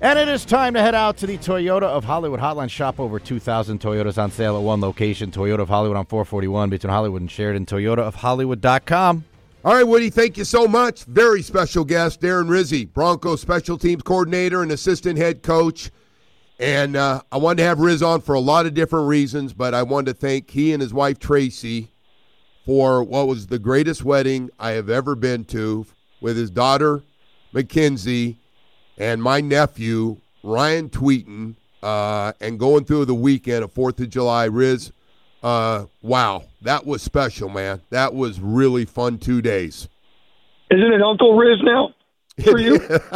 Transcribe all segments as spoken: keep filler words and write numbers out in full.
And it is time to head out to the Toyota of Hollywood hotline. Shop over two thousand Toyotas on sale at one location. Toyota of Hollywood on four forty-one between Hollywood and Sheridan. Toyota of Hollywood dot com. All right, Woody, thank you so much. Very special guest, Darren Rizzi, Broncos special teams coordinator and assistant head coach. And uh, I wanted to have Riz on for a lot of different reasons, but I wanted to thank he and his wife, Tracy, for what was the greatest wedding I have ever been to with his daughter, Mackenzie, and my nephew, Ryan Tweeten, uh, and going through the weekend of fourth of July. Riz, uh, wow, that was special, man. That was really fun two days. Isn't it Uncle Riz now for you?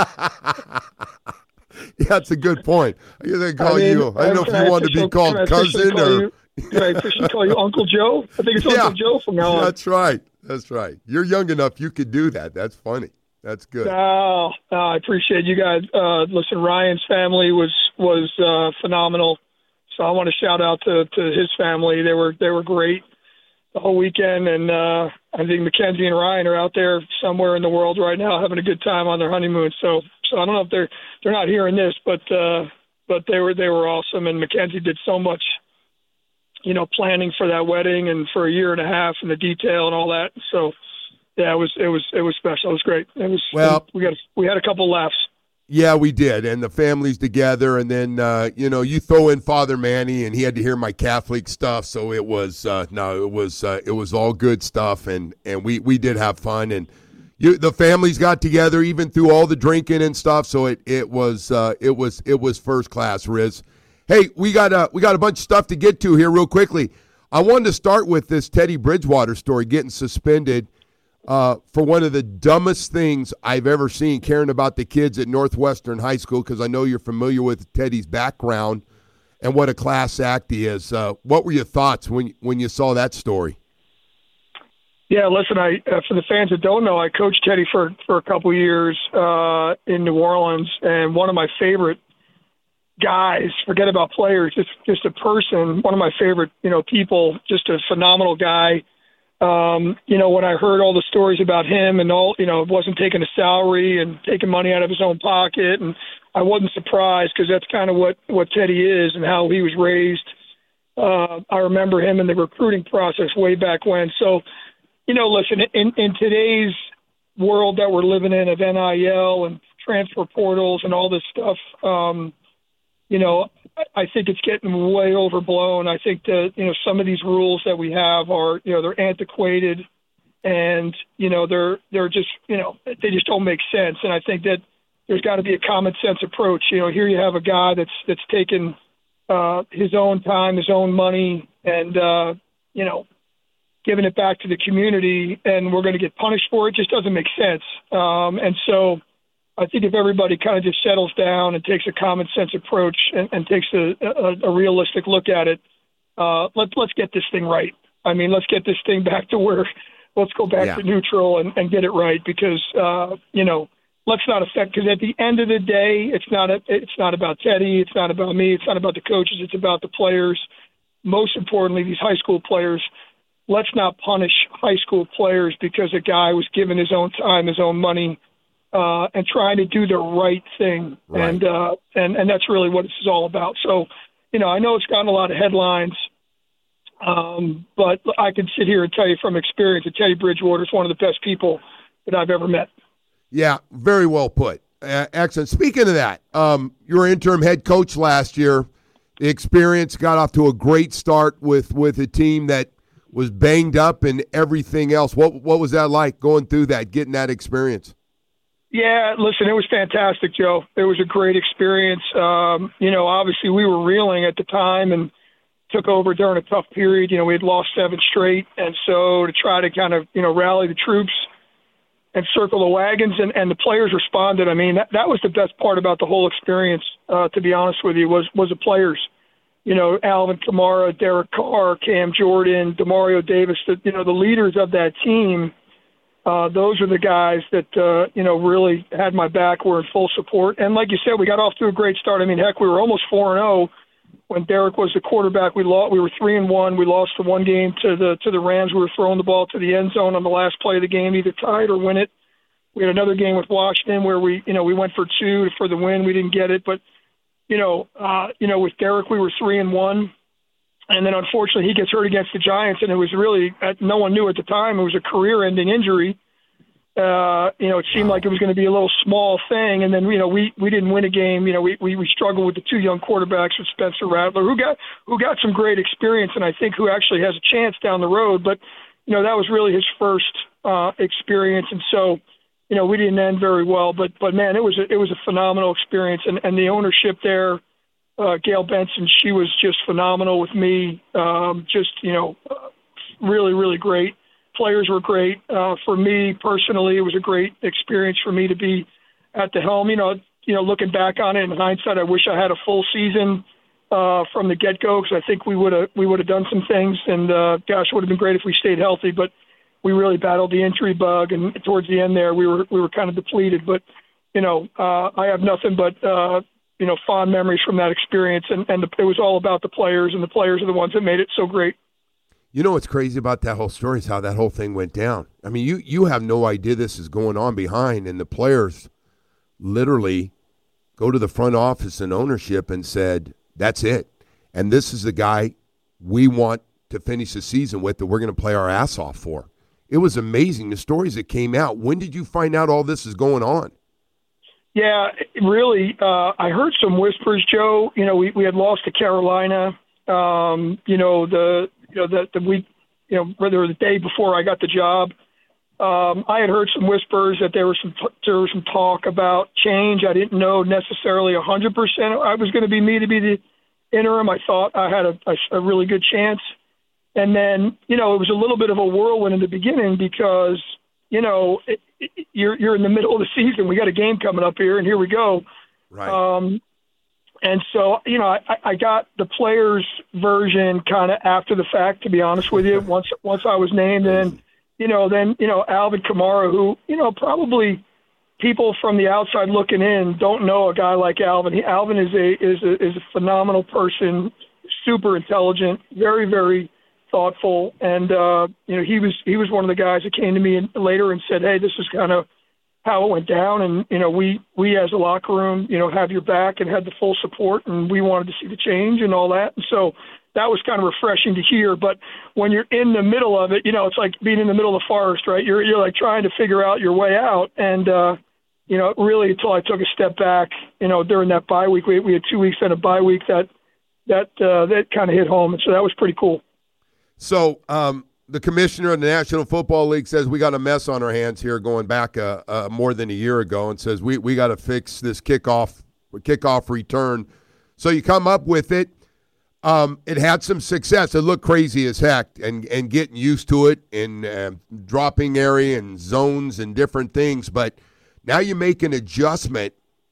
Yeah, that's a good point. I guess they call I mean, you. I don't know if you want to be called cousin or. You, can I officially call you Uncle Joe? I think it's Uncle Yeah, Joe from now on. That's right. That's right. You're young enough you could do that. That's funny. That's good. Oh, oh, I appreciate you guys. Uh, listen, Ryan's family was was uh, phenomenal. So I want to shout out to, to his family. They were they were great the whole weekend, and uh, I think Mackenzie and Ryan are out there somewhere in the world right now having a good time on their honeymoon. So so I don't know if they're they're not hearing this, but uh, but they were they were awesome, and Mackenzie did so much, you know, planning for that wedding and for a year and a half and the detail and all that. So. Yeah, it was it was it was special. It was great. It was well. We got we had a couple laughs. Yeah, we did, and the families together, and then uh, you know you throw in Father Manny, and he had to hear my Catholic stuff, so it was uh, no, it was uh, it was all good stuff, and, and we, we did have fun, and you, the families got together even through all the drinking and stuff, so it it was uh, it was it was first class, Riz. Hey, we got a we got a bunch of stuff to get to here real quickly. I wanted to start with this Teddy Bridgewater story getting suspended. Uh, for one of the dumbest things I've ever seen, caring about the kids at Northwestern High School, because I know you're familiar with Teddy's background and what a class act he is. Uh, what were your thoughts when when you saw that story? Yeah, listen, I uh, for the fans that don't know, I coached Teddy for, for a couple years uh, in New Orleans, and one of my favorite guys, forget about players, just just a person, one of my favorite, you know, people, just a phenomenal guy. Um, you know, when I heard all the stories about him and all, you know, wasn't taking a salary and taking money out of his own pocket, and I wasn't surprised because that's kind of what, what Teddy is and how he was raised. Uh, I remember him in the recruiting process way back when. So, you know, listen, in, in today's world that we're living in of N I L and transfer portals and all this stuff, um, you know, I think it's getting way overblown. I think that, you know, some of these rules that we have are, you know, they're antiquated and, you know, they're, they're just, you know, they just don't make sense. And I think that there's got to be a common sense approach. You know, here you have a guy that's, that's taken uh, his own time, his own money, and, uh, you know, giving it back to the community, and we're going to get punished for it. It just doesn't make sense. Um, and so, I think if everybody kind of just settles down and takes a common sense approach and, and takes a, a, a realistic look at it, uh, let's let's get this thing right. I mean, let's get this thing back to where, let's go back yeah. to neutral and, and get it right because, uh, you know, let's not affect, because at the end of the day, it's not a, it's not about Teddy, it's not about me, it's not about the coaches, it's about the players. Most importantly, these high school players. Let's not punish high school players because a guy was given his own time, his own money, Uh, and trying to do the right thing, right. and uh, and and that's really what this is all about. So, you know, I know it's gotten a lot of headlines, um, but I can sit here and tell you from experience that Teddy Bridgewater is one of the best people that I've ever met. Yeah, very well put. Uh, excellent. Speaking of that, um, you were interim head coach last year. The experience got off to a great start with with a team that was banged up and everything else. What what was that like going through that, getting that experience? Yeah, listen, it was fantastic, Joe. It was a great experience. Um, you know, obviously we were reeling at the time and took over during a tough period. You know, we had lost seven straight. And so to try to kind of, you know, rally the troops and circle the wagons, and, and the players responded. I mean, that, that was the best part about the whole experience, uh, to be honest with you, was, was the players. You know, Alvin Kamara, Derek Carr, Cam Jordan, Demario Davis, the, you know, the leaders of that team. Uh, those are the guys that, uh, you know, really had my back, were in full support. And like you said, we got off to a great start. I mean, heck, we were almost four and oh when Derek was the quarterback. We lost, we were three and one. We lost the one game to the to the Rams. We were throwing the ball to the end zone on the last play of the game, either tied or win it. We had another game with Washington where we, you know, we went for two for the win. We didn't get it, but you know, uh, you know, with Derek, we were three and one, and then unfortunately he gets hurt against the Giants, and it was really no one knew at the time it was a career-ending injury. Uh, you know, it seemed like it was going to be a little small thing, and then you know we, we didn't win a game. You know, we, we we struggled with the two young quarterbacks with Spencer Rattler, who got who got some great experience, and I think who actually has a chance down the road. But you know, that was really his first uh, experience, and so you know we didn't end very well. But but man, it was a, it was a phenomenal experience, and and the ownership there, uh, Gail Benson, she was just phenomenal with me. Um, just you know, uh, really really great. Players were great. Uh, for me personally, it was a great experience for me to be at the helm. You know, you know, looking back on it in hindsight, I wish I had a full season uh, from the get-go because I think we would have we would have done some things. And uh, gosh, it would have been great if we stayed healthy. But we really battled the injury bug, and towards the end there, we were we were kind of depleted. But you know, uh, I have nothing but uh, you know fond memories from that experience, and and the, it was all about the players, and the players are the ones that made it so great. You know what's crazy about that whole story is how that whole thing went down. I mean, you you have no idea this is going on behind, and the players literally go to the front office and ownership and said, that's it. And this is the guy we want to finish the season with that we're going to play our ass off for. It was amazing, the stories that came out. When did you find out all this is going on? Yeah, really, uh, I heard some whispers, Joe. You know, we, we had lost to Carolina. Um, you know, the you know the, the week, you know, whether the day before I got the job, um, I had heard some whispers that there was some there was some talk about change. I didn't know necessarily a hundred percent I was going to be me to be the interim. I thought I had a, a, a really good chance, and then you know it was a little bit of a whirlwind in the beginning because you know it, it, you're you're in the middle of the season. We got a game coming up here, and here we go. Right. Um, And so, you know, I, I got the players' version kind of after the fact, to be honest with you, once once I was named. And, you know, then, you know, Alvin Kamara, who, you know, probably people from the outside looking in don't know a guy like Alvin. He, Alvin is a, is a is a phenomenal person, super intelligent, very, very thoughtful. And, uh, you know, he was he was one of the guys that came to me later and said, hey, this is kind of how it went down, and you know we we as a locker room you know have your back and had the full support, and we wanted to see the change and all that, and so that was kind of refreshing to hear. But when you're in the middle of it, you know it's like being in the middle of the forest, right? You're you're like trying to figure out your way out, and uh, you know really until I took a step back, you know during that bye week, we we had two weeks and a bye week that that uh, that kind of hit home, and so that was pretty cool. So. um The commissioner of the National Football League says we got a mess on our hands here going back uh, uh, more than a year ago, and says we, we got to fix this kickoff kickoff return. So you come up with it. Um, it had some success. It looked crazy as heck, and, and getting used to it and uh, dropping area and zones and different things. But now you make an adjustment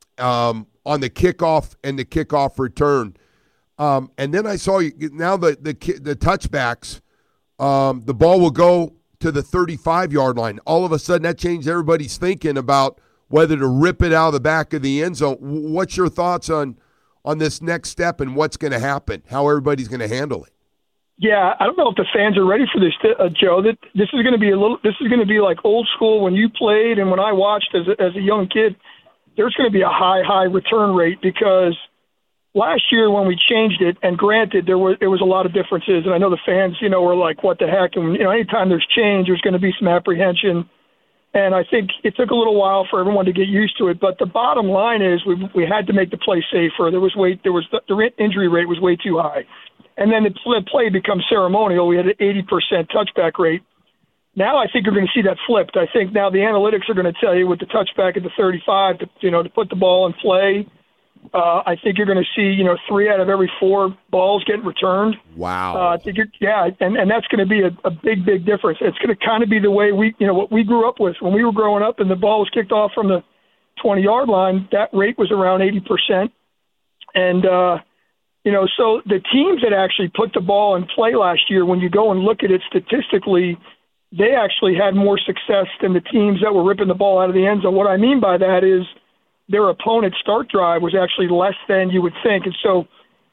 um, on the kickoff and the kickoff return. Um, and then I saw you now the the the touchbacks. Um, the ball will go to the thirty-five-yard line. All of a sudden, that changed everybody's thinking about whether to rip it out of the back of the end zone. What's your thoughts on on this next step and what's going to happen, how everybody's going to handle it? Yeah, I don't know if the fans are ready for this, uh, Joe. That this is going to be a little. This is going to be like old school when you played and when I watched as a, as a young kid. There's going to be a high, high return rate because last year when we changed it, and granted there was there was a lot of differences, and I know the fans, you know, were like, "What the heck?" And you know, anytime there's change, there's going to be some apprehension. And I think it took a little while for everyone to get used to it. But the bottom line is, we we had to make the play safer. There was way there was the, the injury rate was way too high, and then the play becomes ceremonial. We had an eighty percent touchback rate. Now I think you're going to see that flipped. I think now the analytics are going to tell you with the touchback at the thirty-five, to, you know, to put the ball in play. Uh, I think you're going to see, you know, three out of every four balls getting returned. Wow. Uh, I think you're, yeah, and, and that's going to be a, a big, big difference. It's going to kind of be the way we, you know, what we grew up with when we were growing up, and the ball was kicked off from the twenty-yard line. That rate was around eighty percent, and uh, you know, so the teams that actually put the ball in play last year, when you go and look at it statistically, they actually had more success than the teams that were ripping the ball out of the end zone. What I mean by that is, their opponent's start drive was actually less than you would think. And so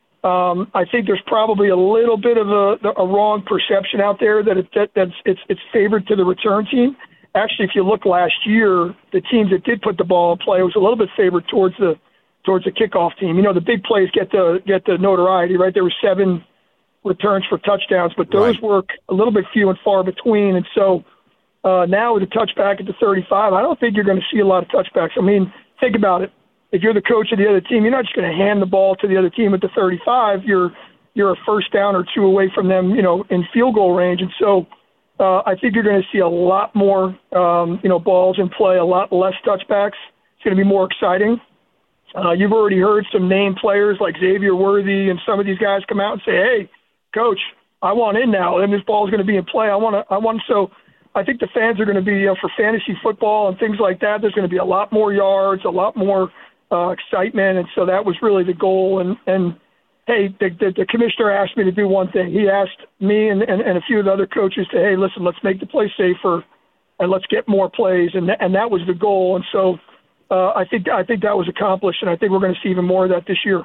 um, I think there's probably a little bit of a, a wrong perception out there that, it, that that's, it's, it's favored to the return team. actually, if you look last year, the teams that did put the ball in play was a little bit favored towards the towards the kickoff team. You know, the big plays get the get the notoriety, right? There were seven returns for touchdowns, but those right. were a little bit few and far between. And so uh, now with a touchback at the thirty-five, I don't think you're going to see a lot of touchbacks. I mean, think about it. If you're the coach of the other team, you're not just going to hand the ball to the other team at the thirty-five. You're you're a first down or two away from them, you know, in field goal range. And so uh, I think you're going to see a lot more, um, you know, balls in play, a lot less touchbacks. It's going to be more exciting. Uh, you've already heard some named players like Xavier Worthy and some of these guys come out and say, hey, coach, I want in now, and this ball is going to be in play. I want to, I want, so I think the fans are going to be, you know, for fantasy football and things like that, there's going to be a lot more yards, a lot more uh, excitement. And so that was really the goal. And, and hey, the, the, the commissioner asked me to do one thing. He asked me and, and, and a few of the other coaches to, hey, listen, let's make the play safer and let's get more plays. And, th- and that was the goal. And so uh, I think, I think that was accomplished. And I think we're going to see even more of that this year.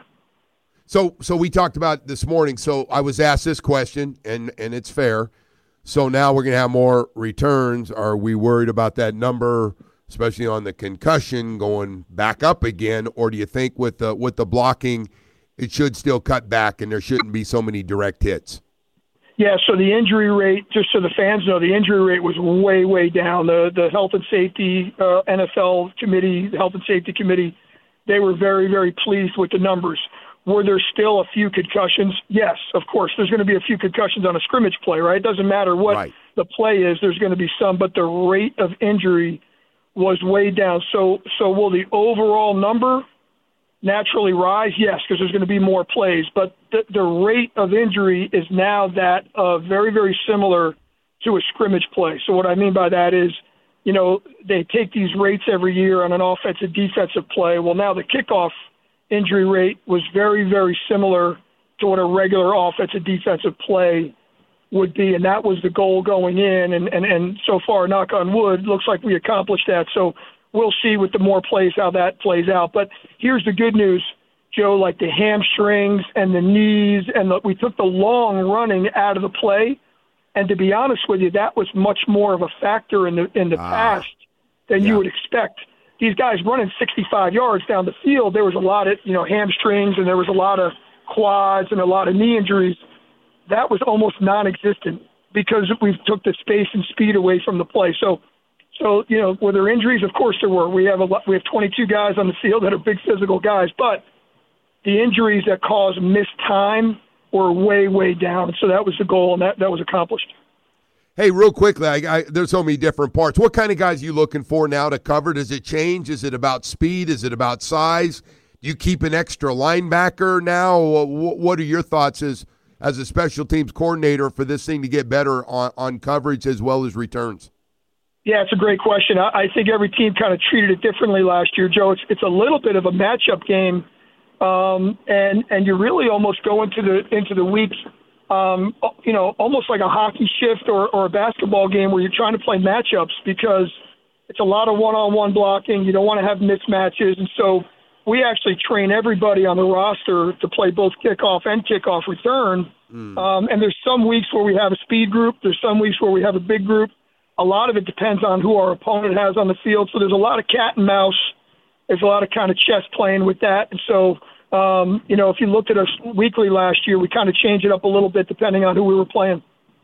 So, so we talked about this morning. So I was asked this question, and, and it's fair. So now we're going to have more returns. Are we worried about that number, especially on the concussion, going back up again? Or do you think with the with the blocking, it should still cut back and there shouldn't be so many direct hits? Yeah, so the injury rate, just so the fans know, the injury rate was way, way down. The the Health and Safety uh, N F L committee, the Health and Safety Committee, they were very, very pleased with the numbers. Were there still a few concussions? Yes, of course. There's going to be a few concussions on a scrimmage play, right? It doesn't matter what right. the play is. There's going to be some, but the rate of injury was way down. So, so will the overall number naturally rise? Yes, because there's going to be more plays. But the, the rate of injury is now that uh, very, very similar to a scrimmage play. So what I mean by that is, you know, they take these rates every year on an offensive defensive play. Well, now the kickoff injury rate was very, very similar to what a regular offensive defensive play would be, and that was the goal going in, and, and, and so far, knock on wood, looks like we accomplished that. So we'll see with the more plays how that plays out. But here's the good news, Joe, like the hamstrings and the knees, and the, we took the long running out of the play, and to be honest with you, that was much more of a factor in the in the ah, past than yeah. you would expect. These guys running sixty-five yards down the field, there was a lot of, you know, hamstrings and there was a lot of quads and a lot of knee injuries. That was almost non-existent because we took the space and speed away from the play. So, so you know, were there injuries? Of course there were. We have a lot, we have twenty-two guys on the field that are big physical guys, but the injuries that caused missed time were way, way down. So that was the goal, and that, that was accomplished. Hey, real quickly, I, I, there's so many different parts. What kind of guys are you looking for now to cover? Does it change? Is it about speed? Is it about size? Do you keep an extra linebacker now? What are your thoughts as as a special teams coordinator for this thing to get better on, on coverage as well as returns? Yeah, it's a great question. I, I think every team kind of treated it differently last year, Joe. It's it's a little bit of a matchup game, um, and and you really almost go into the into the weeks. Um, you know, almost like a hockey shift or, or a basketball game where you're trying to play matchups because it's a lot of one-on-one blocking. You don't want to have mismatches. And so we actually train everybody on the roster to play both kickoff and kickoff return. Mm. Um, and there's some weeks where we have a speed group. There's some weeks where we have a big group. A lot of it depends on who our opponent has on the field. So there's a lot of cat and mouse. There's a lot of kind of chess playing with that. And so Um, you know, if you looked at us weekly last year, we kind of changed it up a little bit depending on who we were playing.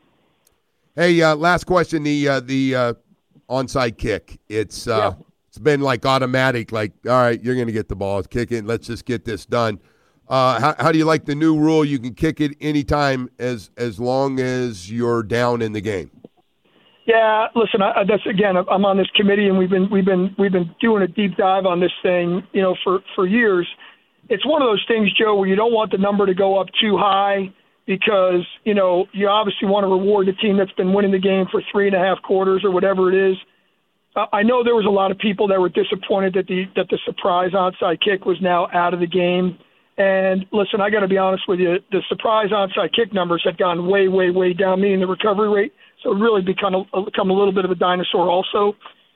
Hey, uh, last question: the uh, the uh, onside kick. It's uh, yeah. it's been like automatic. Like, all right, you're going to get the ball, kick it. Let's just get this done. Uh, how, how do you like the new rule? You can kick it anytime as as long as you're down in the game. Yeah, listen, I, that's again, I'm on this committee, and we've been we've been we've been doing a deep dive on this thing, you know, for for years. It's one of those things, Joe, where you don't want the number to go up too high because, you know, you obviously want to reward the team that's been winning the game for three and a half quarters or whatever it is. Uh, I know there was a lot of people that were disappointed that the that the surprise onside kick was now out of the game. And listen, I got to be honest with you, the surprise onside kick numbers had gone way, way, way down, meaning the recovery rate. So it really become a, become a little bit of a dinosaur also.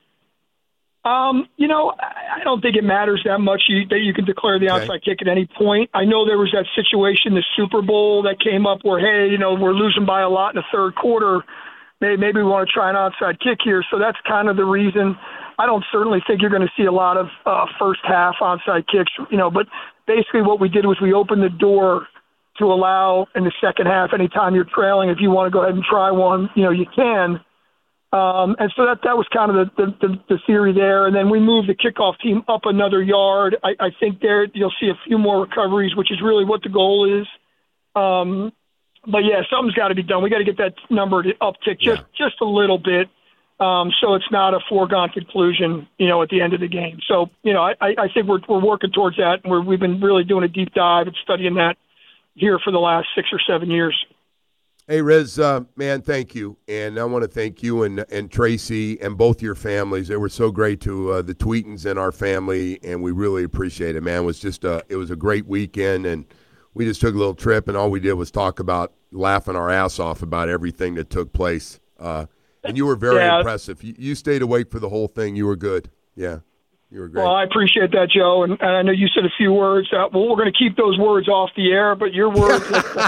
Um, you know, I don't think it matters that much you, that you can declare the onside okay. kick at any point. I know there was that situation, the Super Bowl that came up where, hey, you know, we're losing by a lot in the third quarter. maybe, maybe we want to try an onside kick here. So that's kind of the reason. I don't certainly think you're going to see a lot of uh, first half onside kicks, you know, but basically what we did was we opened the door to allow in the second half, anytime you're trailing, if you want to go ahead and try one, you know, you can. Um, and so that, that was kind of the, the, the, the theory there. And then we moved the kickoff team up another yard. I, I think there you'll see a few more recoveries, which is really what the goal is. Um, but, yeah, something's got to be done. We got to get that number to uptick just, yeah. just a little bit. Um, so it's not a foregone conclusion, you know, at the end of the game. So, you know, I, I think we're we're working towards that. And we're, we've been really doing a deep dive and studying that here for the last six or seven years. Hey, Riz, uh, man, thank you. And I want to thank you and and Tracy and both your families. They were so great to uh, the Tweetons and our family, and we really appreciate it, man. It was just a, it was a great weekend, and we just took a little trip, and all we did was talk about laughing our ass off about everything that took place. Uh And you were very yeah. impressive. You, you stayed awake for the whole thing. You were good. Yeah, you were great. Well, I appreciate that, Joe. And, and I know you said a few words. Uh, well, we're going to keep those words off the air, but your words,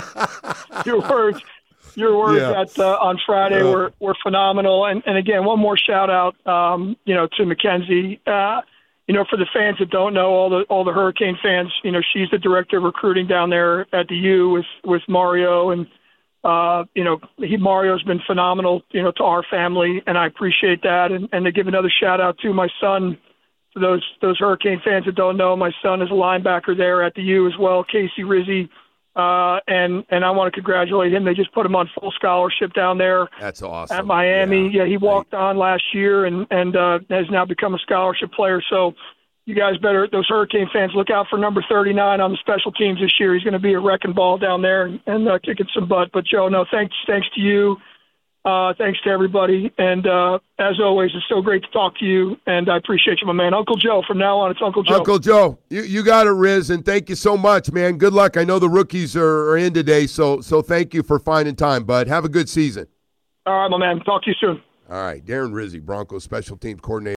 your words, your words yeah. at, uh, on Friday yeah. were, were phenomenal. And, and again, one more shout out, um, you know, to Mackenzie. Uh, you know, for the fans that don't know, all the all the Hurricane fans, you know, she's the director of recruiting down there at the U with with Mario and. Uh, you know, he, Mario's been phenomenal, you know, to our family, and I appreciate that. And, and to give another shout out to my son, for those those Hurricane fans that don't know, my son is a linebacker there at the U as well, Casey Rizzi, uh, and and I want to congratulate him. They just put him on full scholarship down there. That's awesome. At Miami. Yeah, yeah he walked right. on last year and and uh, has now become a scholarship player. So. You guys better, those Hurricane fans, look out for number thirty-nine on the special teams this year. He's going to be a wrecking ball down there and, and uh, kicking some butt. But, Joe, no, thanks thanks to you. Uh, thanks to everybody. And, uh, as always, it's so great to talk to you, and I appreciate you, my man. Uncle Joe, from now on, it's Uncle Joe. Uncle Joe, you, you got it, Riz, and thank you so much, man. Good luck. I know the rookies are, are in today, so so thank you for finding time, bud. Have a good season. All right, my man. Talk to you soon. All right, Darren Rizzi, Broncos special teams coordinator.